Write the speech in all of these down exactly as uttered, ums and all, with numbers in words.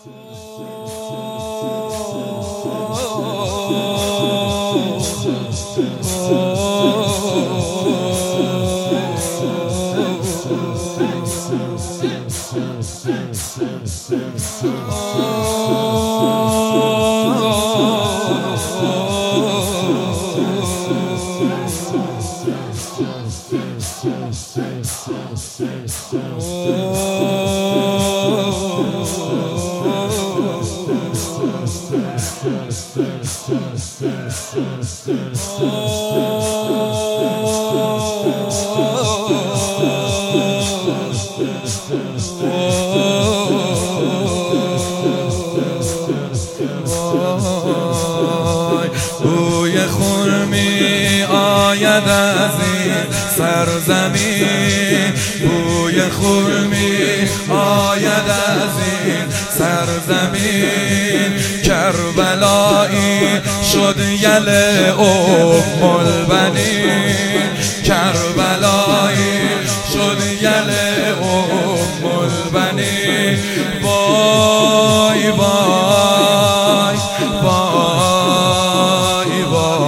بوی خون می آید از این سرزمین، بوی خون می آید از این سرزمین. کربلایی شد یل ام البنین، کربلایی شد یل ام البنین. وای وای وای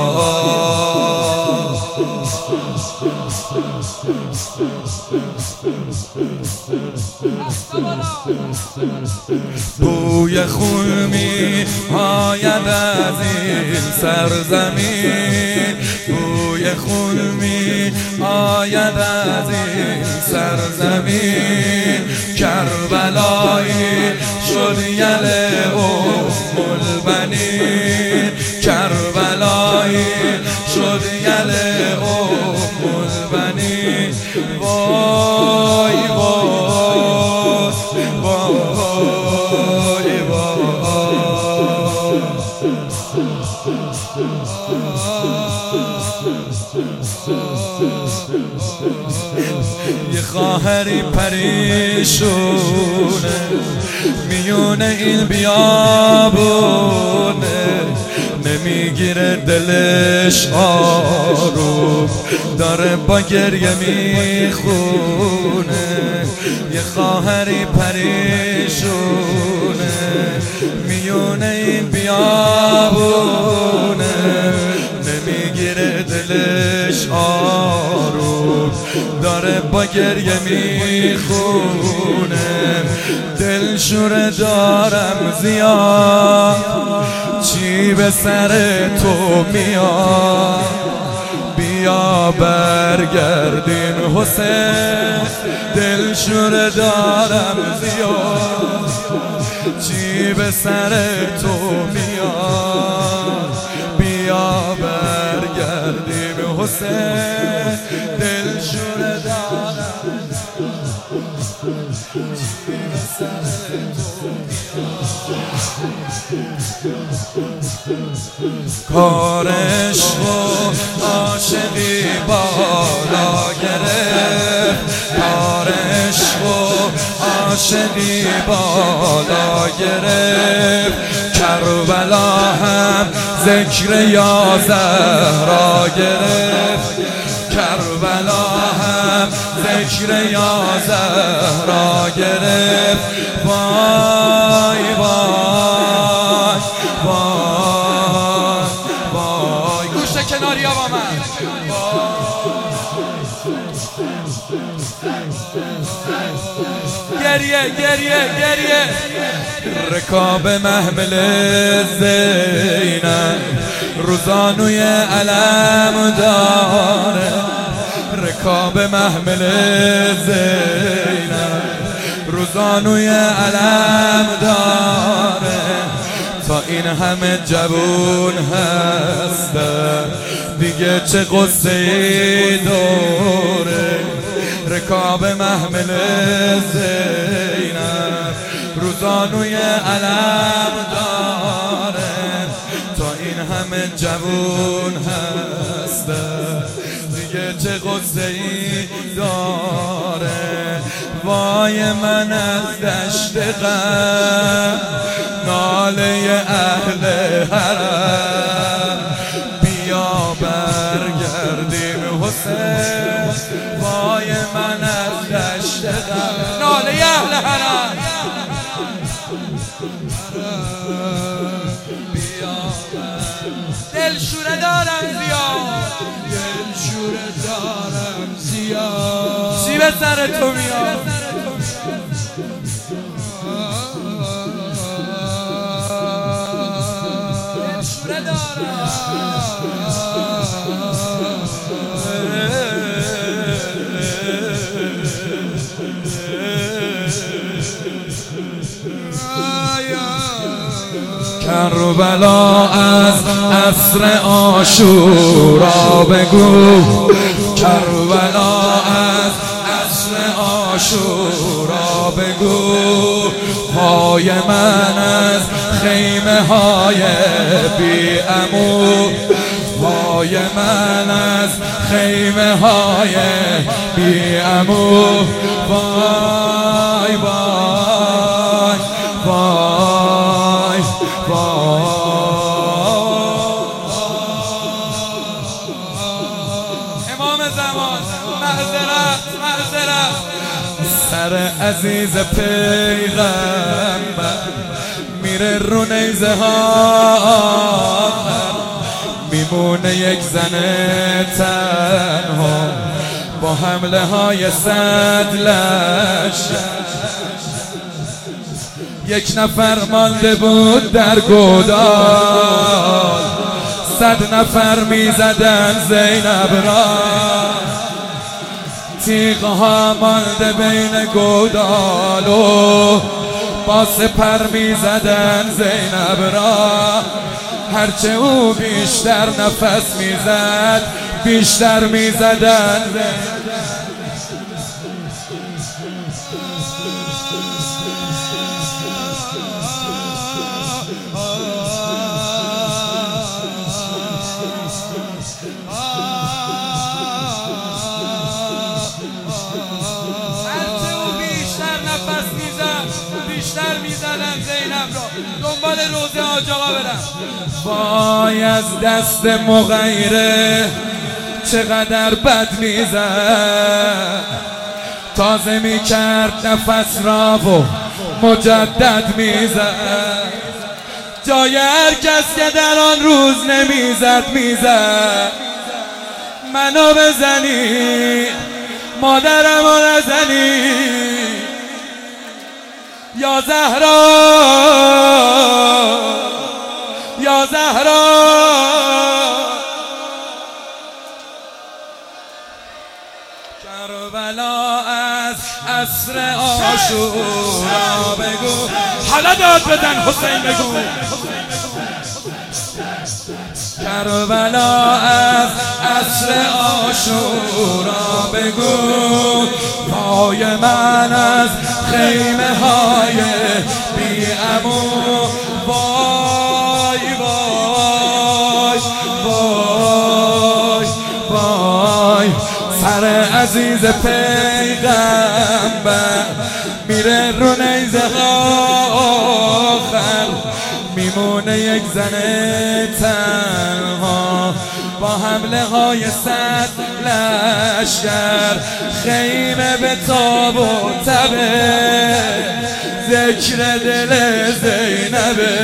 بوی خون می آید از این سرزمین، بوی خون می آید از این سرزمین. کربلایی شد یل ام البنین، کربلایی شد یل ام البنین. وای وای وای یه خواهری پریشونه میونه این بیابونه، نمیگیره دلش آروم، داره با گریه میخونه. یه خواهری پریشونه میونه این بیابونه، نمیگیره دلش آروم، داره با گریه میخونه. دلشوره دارم زیاد، چی به سر تو میاد؟ بیا برگردین حسین، دلشوره دارم زیاد، چی به سر تو میاد؟ بیا برگردین حسین، دلشوره دارم، چی به سر تو کارش و عاشقی بالا گرفت، کارش و عاشقی بالا گرفت. کربلا هم ذکر یا زهرا گرفت، کربلا هم ذکر یا زهرا گرفت. وای وای وای وای گوش کناریا با من. گریه گریه گریه رکاب محمل زینب روزانوی علم داره، رکاب محمل زینب روزانوی علم داره. تا این همه جوون هستن دیگه چه قصه ای داره. رکاب محمل زینب روزانوی علم داره، تا این همه جوون هستن دیگه چه قصه ای داره. وای من از دشت غم ناله اهل حرم، بیا برگردیم حسین. وای من از دشت غم ناله اهل حرم، دل شوره دارم زیاد، دل شوره دارم زیاد، چی به سر تو میاد؟ دل شوره دارم کربلا از عصر عاشورا بگو، کربلا از عصر عاشورا بگو، پای من از خیمه های بی عمو، پای من از خیمه های بی عمو، وای وای وای امام زمان معذرت معذرت، سر عزیز پیغمبر میره رو نیزه ها، میمونه یک زن تنها با حمله های صد لشکر، یک نفر مانده بود در گودال، صد نفر میزدن زینب را، تیغها مانده بین گودال و با سپر میزدن زینب را، هرچه او بیشتر نفس میزد بیشتر میزدن زینب. بیشتر میزدن زینب را، دنبال روزه حاج آقا برم. وای از دست مغیره چقدر بد میزد، تازه میکرد نفس را و مجدد میزد، جای هر کس که در آن روز نمیزد میزد، منو بزنی مادرمو نزنی یا زهرا یا زهرا. کربلا از عصر عاشورا بگو، حالا داد بزن حسین بگو، کربلا از عصر عاشورا بگو، پای من از خیمه های بی عمو، وای وای وای وای، سر عزیز پیغمبر میره رو نیزه آخر، میمونه یک زن تنها با حمله های صد لشکر، خیمه به تاب و تبه، ذکر دل زینبه،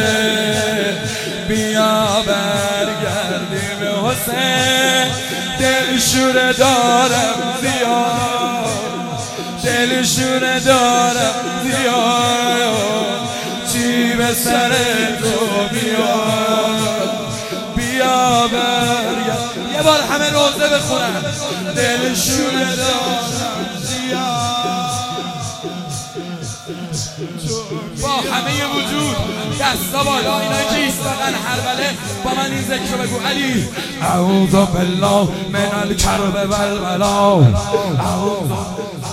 بیا برگردیم به حسین، دل شوره دارم زیاد، دل شوره دارم زیاد، چی به سر تو بیاد، بیا برگرد. یه بار همه روزه بخونن، دل شوره دارم زیاد، با همه وجود دستا بالا، اینایی که ایستادن هربله با من این ذکر بگو. علی اعوذ بالله من الکرب والبلا،